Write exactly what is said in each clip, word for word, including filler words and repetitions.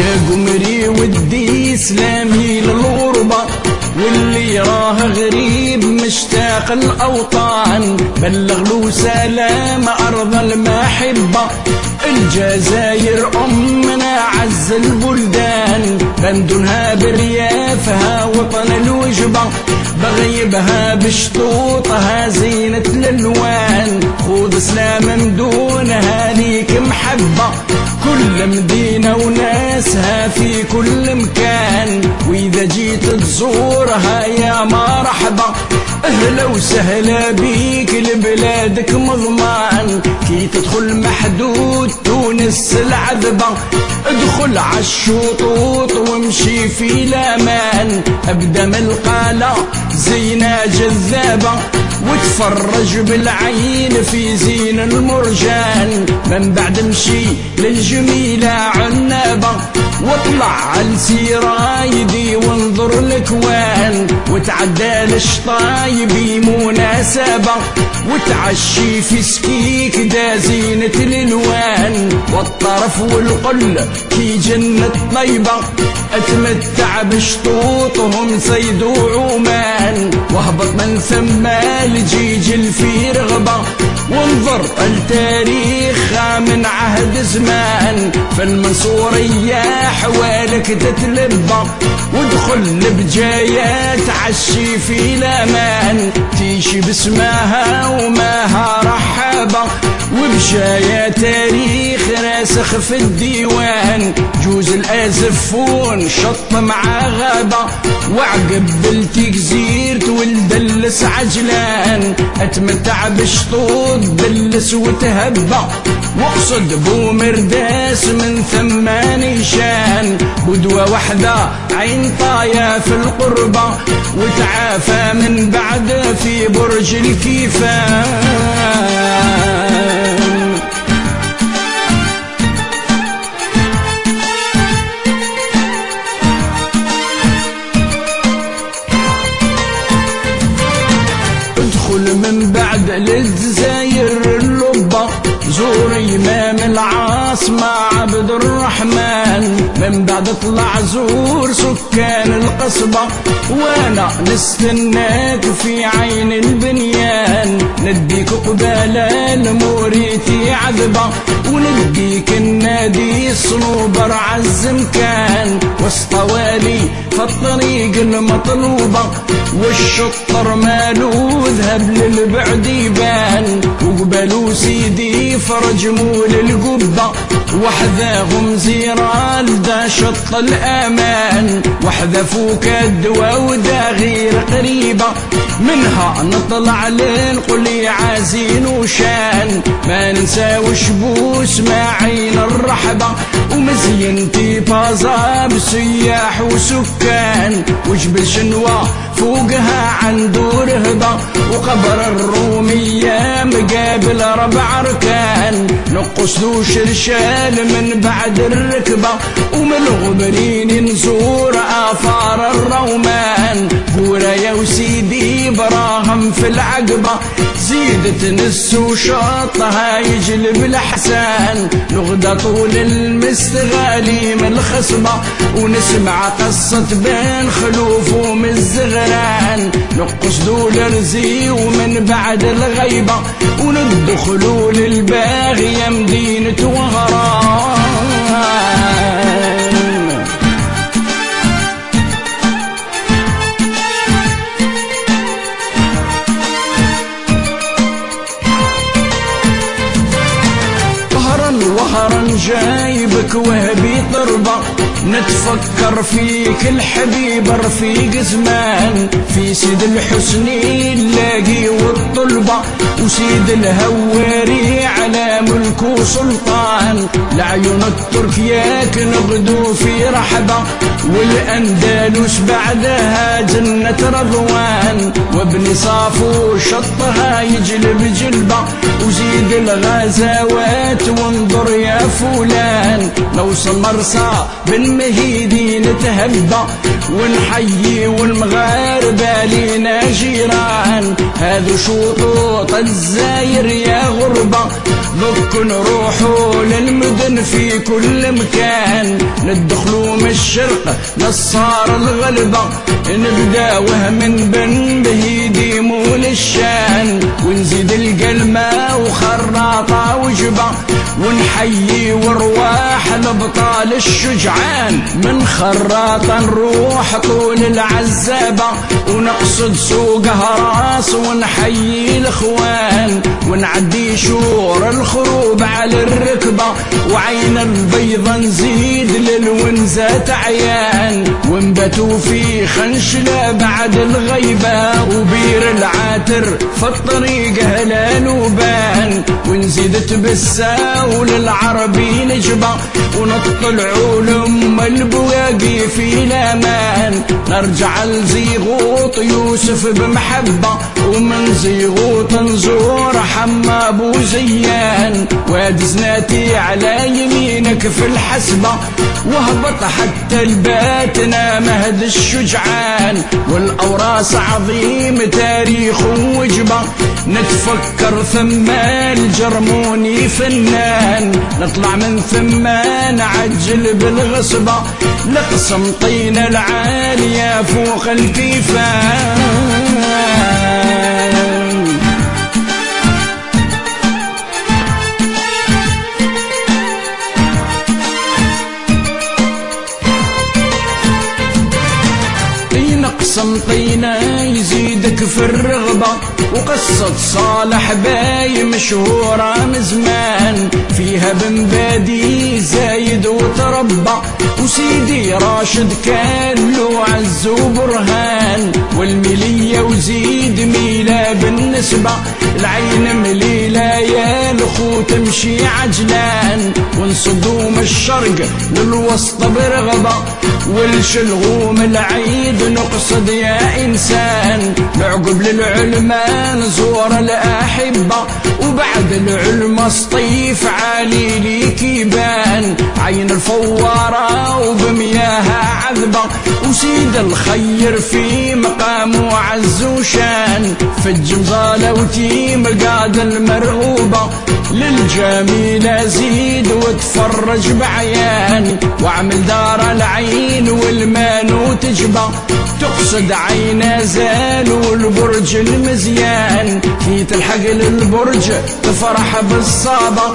يا قمري ودي سلامي للغربة، واللي راه غريب مشتاق الأوطان بلغ له سلام أرض المحبة. الجزائر أمنا عز البلدان، بندنها بريافها وطن الوجبة، بغيبها بشطوطها زينة الألوان، خذ سلام من دونها ليك محبة. كل مدينة وناسها في كل مكان، وإذا جيت تزورها يا مرحبا. أهلا وسهلا بيك لبلادك مضمان، كي تدخل محدود تونس العذبة، ادخل عالشطوط وامشي في الأمان، ابدا من القالة زينة جذابة، وتفرج بالعين في زين المرجان. من بعد امشي للجميلة عنابة، واطلع عالسرايدي وانظر الكوان، وتعدى للشطاي بمناسبة، وتعشي في سكيك دا زينة الالوان، والطرف والقل كي جنة طيبة، اتمتع بشطوطهم صيد وعمان، واهبط من ثم الجيجل في رغبة، وانظر التاريخ من عهد زمان، فالمنصورية حوالك تتلبى، وادخل لبجاية تعشي في الأمان، تيشي باسمها وماها رحابة، وبجاية تاريخ راسخ في الديوان، جوز الآزفون شط مع غابة، وعقب بلتيك زيرت والدلس عجلان، اتمتع بشطوط دلس وتهبى، واقصد بومرداس من ثمان شان، بدوة وحدة عين طايا في القربة، وتعافى من بعد في برج الكيفان. ادخل من بعد للجزائر اللبة، زور إمام العاصمة عبد الرحمن، من بعد اطلع زور سكان القصبة، وانا نستناك في عين البنيان، نديك قبالة الموريتي عذبة، ونديك النادي الصنوبر عالزمكان، وسطوالي فالطريق المطلوبة، والشطر مالو ذهب للبعد يبان، وقبلوا سيدي فرج مول القبة، وحذاهم زيرال دا شط الأمان، وحذا فوك الدوا ودا غير قريبة، منها نطلع لنقول يا عازين وشان، ما ننساوش بوسماعين الرحبة، ومزينتي بازا بسياح وسكان، وجبل شنوة فوقها عنده رهبة، وقبر الرومية مقابل ربع ركان، نقص له شرشال من بعد الركبة، ومن الغبرين نزور آثار الرومان، قورا يا وسيدي براهم في العقبة، زيدت نس وشاطها يجلب الحسان، نغدى طول المستغالي من الخصبة، ونسمع قصة بين خلوف ومن الزغران، نقص دول رزي ومن بعد الغيبة، وندخلوا للباغية مدينة وهران. وهرا جايبك وهبي طربة، نتفكر فيك الحبيب رفيق زمان، في سيد الحسني اللاقي والطلبة، وسيد الهواري على ملك وسلطان، لعيون التركياك نغدو في رحبة، والأندلس بعدها جنة رضوان، وابن صافو شطها يجلب جلبة، وزيد الغزوات وانظر يا فلان، نوصل مرسى بالمهيدي نتهبى، ونحيي والمغاربة لينا جيران، هذو شطوط الجزاير يا غربة، بك نروحوا للمدن في كل مكان، ندخلوا من الشرق نصار الغلبة، نبداوه من بن بهيدي مول الشان، ونزيد القلمة وخراطة وجبة، ونحيي ورواح الابطال الشجعان. من خراطة نروح طول العزابة، ونقصد سوق هراس ونحيي الاخوان، ونعدي شور الخروب على الركبة، وعين البيضة نزيد للونزات عيان، ونبتوا في خنشلة بعد الغيبة، وبير العاتر في الطريق هلال وبان، ونزيد تبسا وللعربي نجبة، ونطلعوا لأم البواقي في الامان، نرجع لزيغوط يوسف بمحبة، ومن زيغوط نزور حما ابو زيان، وادي زناتي على يمينك في الحسبة، وهبط حتى الباتنا مهد الشجعان، والاوراس عظيم تاريخ وجبة، نتفكر ثم الجرموني فنان، نطلع من ثم نعجل بالغصبة، لقسم طين العالية فوق الكيفان. نقسم طينا يزيدك في الرغبة، وقصة صالح باي مشهورة من زمان، فيها بن بادي زايد وتربى، وسيدي راشد كان له عز وبرهان، والملية وزيد ميلة بالنسبة، العين مليلة يا الخو تمشي عجلان، ونصدوم الشرق للوسط برغبة، والشلغوم العيد نقصد يا إنسان، نعقب للعلماء نزور الأحبة، وبعد العلماء سطيف عالي ليك يبان، عين الفوارة وبمياها عذبة، وسيد الخير في مقامه عز وشان، في الجمزالة وتيم قاد المرغوبة، للجميلة زيد وتفرج بعيان، واعمل دار العين والمان تجبى، تقصد عين زال والبرج المزيان، في تلحق للبرج تفرح بالصابة،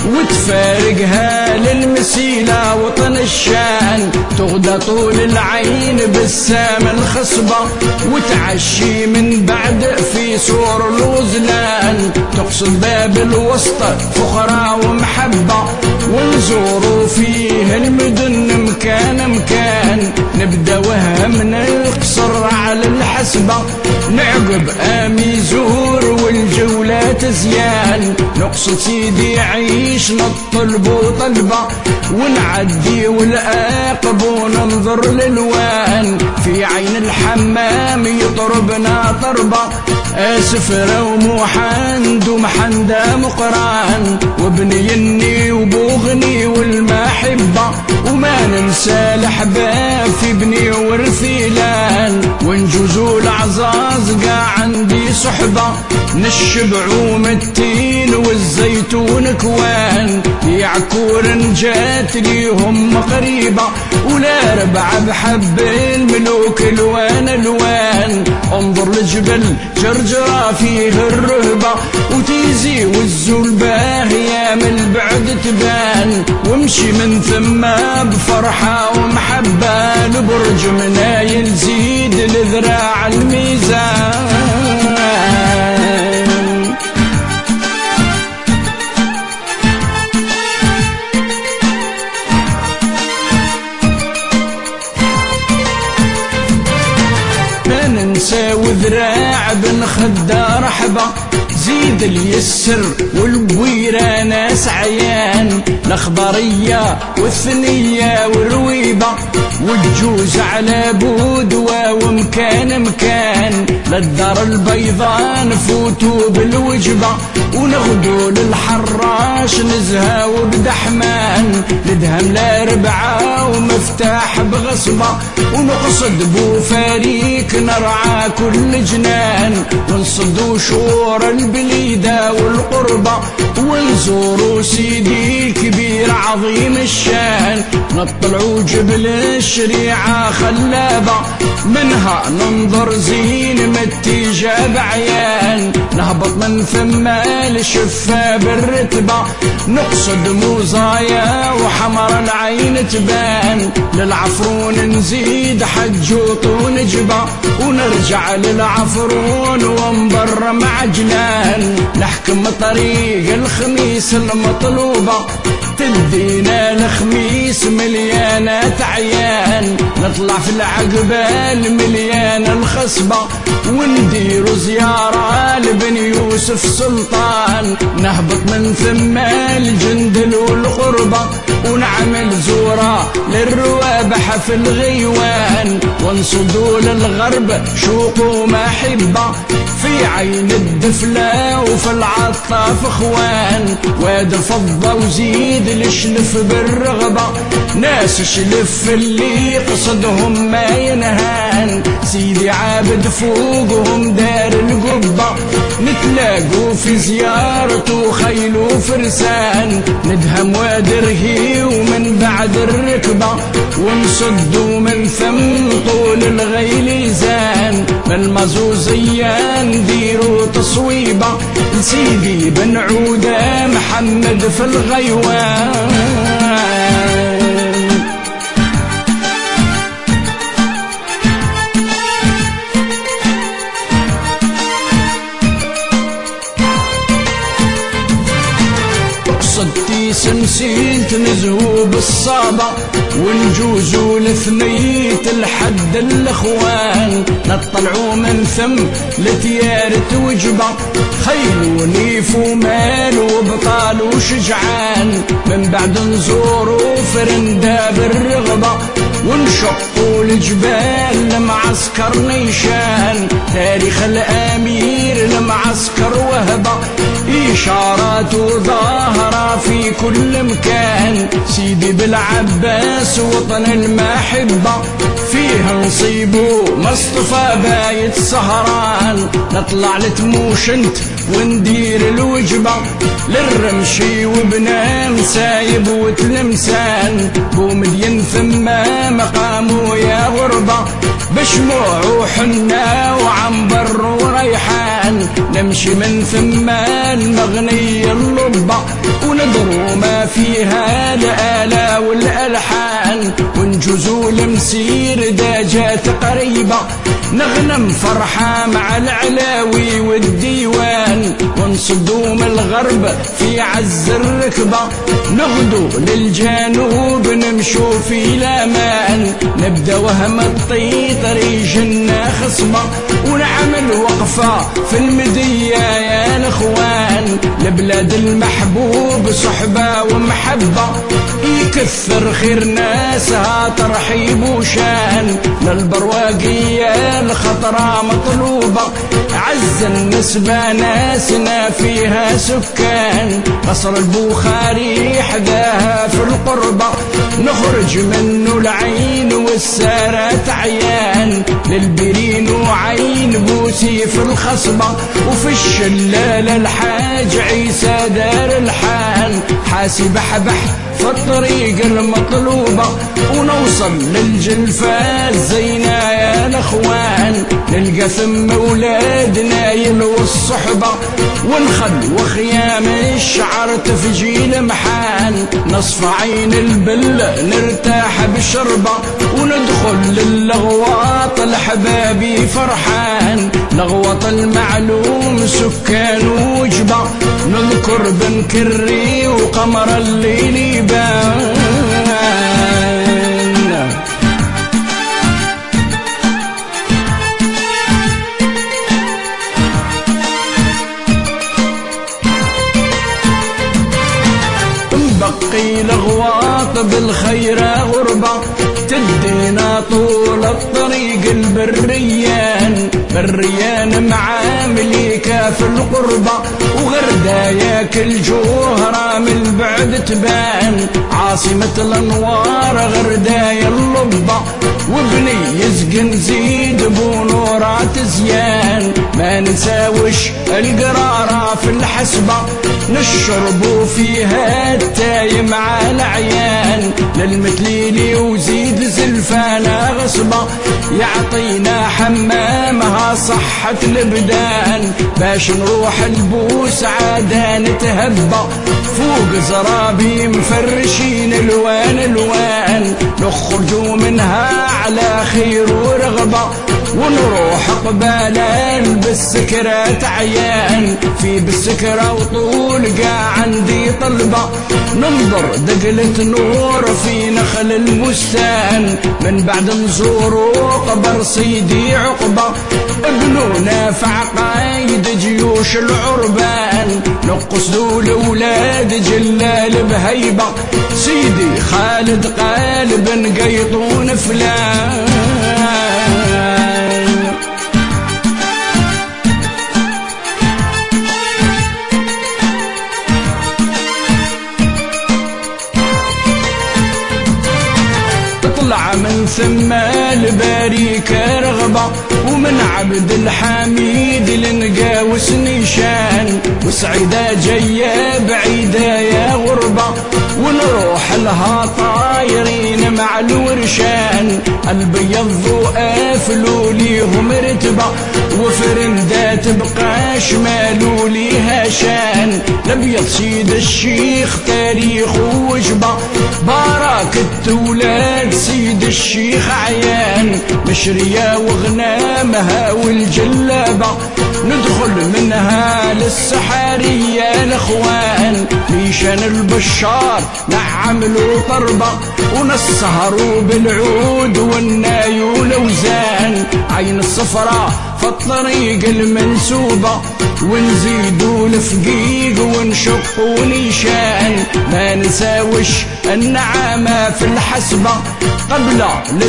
وتفارقها للمسيلة وطن الشان، تغدى طول العين بالسام الخصبة، وتعشي من بعد في سور الوزلان، تقصد باب الوسط فخرة ومحبة، ونزوروا فيه المدن مكان مكان، نبدا وهمنا القصر على الحسبة، نعقب آمي زور والجولات زيان، نقصد سيدي عيش نطلب طلبة، ونعدي والآقب وننظر للوان، في عين الحمام يطربنا طربة، اسفرة ومحند ومحندة مقران، وابني يني وبوغني والمحبة، وما ننسى الأحباب في بني ورثيلان، ونجوزوا العزاز قاع عندي صحبة، نشبعوا من التين والزيتون كوان، يعكور جات ليهم قريبة، ولا ربع بحب الملوك الوان الوان، انظر لجبل جرجرة فيه الرهبة، وتيزي والزلباه يا من البعد تبان، وامشي من ثم بفرحة ومحبة، لبرج منايل زيد لذراع الميزان. ما ننسى وذراع بن خدار حبة، زيد اليسر والبويرة ناس عيان، الأخضرية والثنية والرويبة، والجوز على بودوة ومكان مكان، للدار البيضاء نفوتوا بالوجبة، ونغدو للحراش نزهى وبدحمان، ندهم لا ربعة ومفتاح بغير الخصبة، ونقصد بو فريق نرعى كل جنان، ونصدو شور البليدة والقربة، ونزورو سيدي الكبير عظيم الشان، نطلعو جبل الشريعة خلابة، منها ننظر زين متيجة بعيان، نهبط من ثم الشفة بالرتبة، نقصد موزايا وحمر العين تبان، للعفرون نزيد حجوط ونجبة، ونرجع للعفرون ونبر معجلان، نحكم طريق الخميس المطلوبة، تدينا الخميس مليانة عيان، نطلع في العقبة المليانة الخصبة، ونديروا زيارة لبن يوسف سلطان، نهبط من ثم الجندل والقربة، ونعمل زورة للروابح في الغيوان، ونصدوا للغرب شوق ومحبة، في عين الدفلة وفي العطاف اخوان، واد فضة وزيد الشلف بالرغبة، ناس شلف اللي قصدهم ما ينهان، سيدي عابد فوقهم دار القبة، نتلاقوا في زيارته خيل وفرسان، ندهم واد رهي ومن بعد الركبة، ونصدوا من ثم طول الغيل زان، من مزوزية نديروا تصويبة، لسيدي بن عودة محمد في الغيوان. صدتي سنسيت نزهو بالصابة، ونجوزو لثنية الحد الاخوان، نطلعو من ثم لتيارة وجبة، خيل ونيف ومال وبطال وشجعان، من بعد نزورو فرندا بالرغبة، ونشقوا الجبال لمعسكر نيشان، تاريخ الامير لمعسكر وهبة، اشارات وظاهرة في كل مكان، سيدي بالعباس وطن المحبة، فيها نصيبو مصطفى بايت سهران، نطلع لتموشنت وندير الوجبة، للرمشي وبنام سايب وتلمسان، بومدين ثم مقامو يا غربة، بشموع وحنا وعنبر وريحان، نمشي من ثم المغنية اللبة، وندرو ما فيها الآلا والألحان، ونجوزو المسير داجات قريبة، نغنم فرحة مع العلاوي والديوان، ونصدو من الغرب في عز الركبة، نغدو للجنوب نمشو في الأمان، نبدا وهم الطي طريق جنة خصبة، ونعمل وقفة في المدية يا الأخوان، لبلاد المحبوب صحبة ومحبة، يكثر خير ناسها ترحيب وشان، للبرواقية الخطرة مطلوبة، عز النسبة ناسنا فيها سكان، قصر البخاري حداها في القربة، نخرج منه العين والسارات عيان، للبرين وعين بوسي في الخصبة، وفي الشلال الحاج عيسى دار الحان، حاسب بحبح في الطريق المطلوبة، ونوصل للجلفة الزينة يا الاخوان، نلقى ثم اولادنا يلو الصحبة، ونخل وخيام الشعر تفجيل محان، نصف عين البل نرتاح بشربة، وندخل للغواط الحبابي فرحان، لغوط المعلوم سكان وجبة، نذكر بن كري وقمر الليل يبان. بقي لغواط بالخير غربة، تدينا طول الطريق البريان، بريان مع مليكة في القربة، وغرداياك الجوهرة من بعد تبان، عاصمة الانوار غردايا اللبة، نبني يزقن زيد بنورات زيان، ما نساوش القرارة في الحسبة نشربوا فيها التاي مع العيان، للمتليلي وزيد زلفانا غصبة يعطينا حمامها صحة البدان، باش نروح البوس عادا نتهبى فوق زرابي مفرشين الوان الوان، نخرجوا منها على خير ورغبة ونروح قبالا بالسكرات عيان، في بالسكرة وطول قاع عندي طلبة ننظر دقلة نور في نخل البستان، من بعد نزوروا قبر سيدي عقبة ابن نافع قايد جيوش العربان، نقصدوا لولاد جلال بهيبة سيدي خالد قالب نقيطون فلان. طلع من ثم البريكة رغبة ومن عبد الحميد لنقاوس نيشان، وسعيدة جاية بعيدة يا غربة ونروح لها طايرين مع الورشان، البيض وقافلوا ليهم رتبة وفرندات بقى شمالوا ليها شان، الابيض سيد الشيخ تاريخ وجبة بركة ولاد سيد الشيخ عيان، مشرية وغنامها والجلابة ندخل منها للسحارية الاخوان، ميشان البشار نعملوا طربة ونسهروا بالعود والناي والوزان، عين الصفراء في الطريق المنسوبة ونزيدوا الفقيق ونشقوا نيشان، ما نساوش النعامة في الحسبة قبل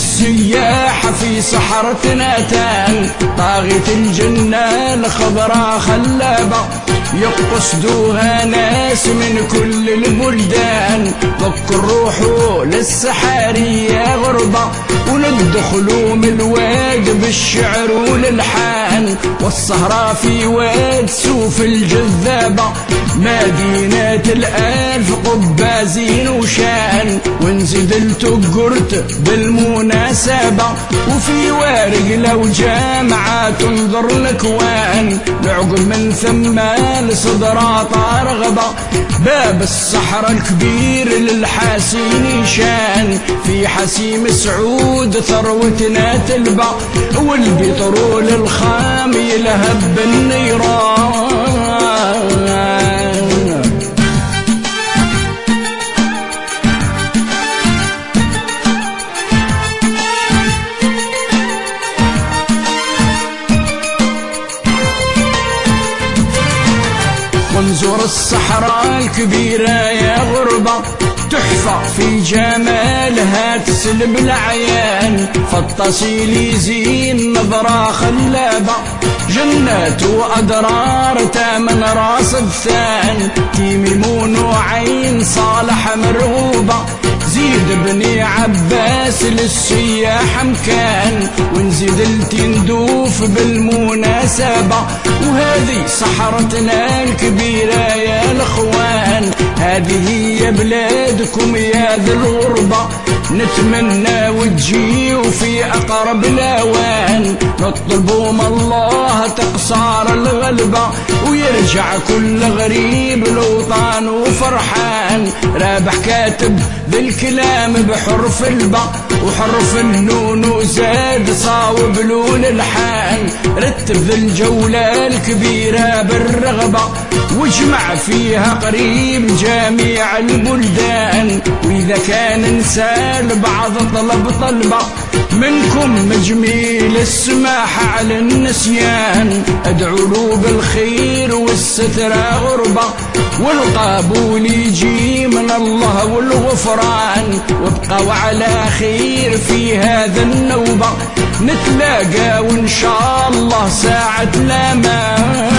للسياحة في صحرتنا تان، طاغية الجنة الخضراء خلابة يقصدوها ناس من كل البلدان، ذكر روحوا للسحارية غربة وندخلوا من الواد بالشعر والالحان، والسهرة في واد سوف الجذابة مدينة الألف قبازين وشان، ونزيد التقرت بالمناسبة وفي وارق لو جامعة تنظر الأكوان، نعقب من ثم لصدرات رغبة باب الصحراء الكبير للحاسين شان، في حسيم سعود ثروتنا تلبى والبترول الخام يلهب بالنيران. ونزور الصحراء الكبيرة يا غربة تحفة في جمالها تسلب العيان، فالتصيل يزين نظرة خلابة جنات وأدرار تامن راس بثان، تيميمون وعين صالح مرغوبة زيد بني عباس للسياح مكان، ونزيد التندوف بالمناسبة وهذه صحرتنا الكبيرة يا الاخوان، هذه هي بلادكم يا ذي الغربة نتمنى وتجيوا في أقرب الأوان، نطلبوا من الله تقصار الغلبة ويرجع كل غريب الوطن وفرحان، رابح كاتب بالكلام بحرف الباء وحرف النون وزاد صاوب لون الحان، رتب ذي الجولة الكبيرة بالرغبة واجمع فيها قريب جميع البلدان، وإذا كان نسال بعض طلب طلبة منكم مجميل السماح على النسيان، ادعو له بالخير والستر غربة والقبول يجي من الله والغفران، وابقوا على خير في هذا النوبة نتلاقى وإن شاء الله ساعة الأمان.